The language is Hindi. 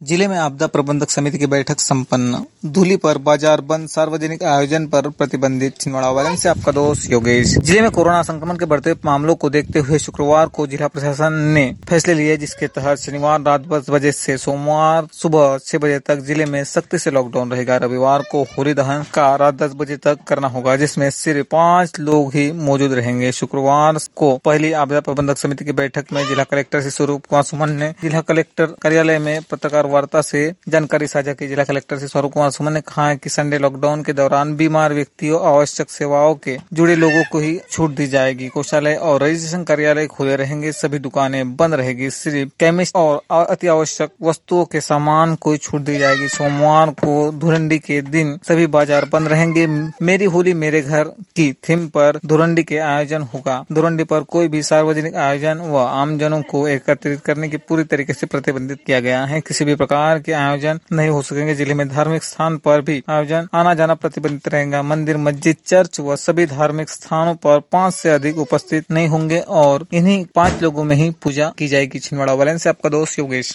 जिले में आपदा प्रबंधक समिति की बैठक संपन्न। धूली पर बाजार बंद, सार्वजनिक आयोजन पर प्रतिबंधित। छिंदवाड़ा वाले से आपका दोस्त योगेश। जिले में कोरोना संक्रमण के बढ़ते मामलों को देखते हुए शुक्रवार को जिला प्रशासन ने फैसले लिए, जिसके तहत शनिवार रात 10 बजे से सोमवार सुबह 6 बजे तक जिले में सख्ती से लॉकडाउन रहेगा। रविवार को होली दहन का रात 10 बजे तक करना होगा, जिसमें सिर्फ 5 लोग ही मौजूद रहेंगे। शुक्रवार को पहली आपदा प्रबंधक समिति की बैठक में जिला कलेक्टर श्री स्वरूप कुमार सुमन ने जिला कलेक्टर कार्यालय में पत्रकार वार्ता से जानकारी साझा की। जिला कलेक्टर श्री स्वरूप कुमार सुमन ने कहा कि संडे लॉकडाउन के दौरान बीमार व्यक्तियों, आवश्यक सेवाओं के जुड़े लोगों को ही छूट दी जाएगी। कोषालय और रजिस्ट्रेशन कार्यालय खुले रहेंगे, सभी दुकानें बंद रहेगी। सिर्फ केमिस्ट और अति आवश्यक वस्तुओं के सामान को छूट दी जाएगी। सोमवार को धुरंडी के दिन सभी बाजार बंद रहेंगे। मेरी होली मेरे घर की थीम पर धुरंडी के आयोजन होगा। धुरंडी पर कोई भी सार्वजनिक आयोजन व आमजनों को एकत्रित करने की पूरी तरीके से प्रतिबंधित किया गया है। किसी भी प्रकार के आयोजन नहीं हो सकेंगे। जिले में धार्मिक स्थान पर भी आयोजन आना जाना प्रतिबंधित रहेगा। मंदिर, मस्जिद, चर्च व सभी धार्मिक स्थानों पर 5 से अधिक उपस्थित नहीं होंगे और इन्हीं 5 लोगों में ही पूजा की जाएगी। छिंदवाड़ा वाले से आपका दोस्त योगेश।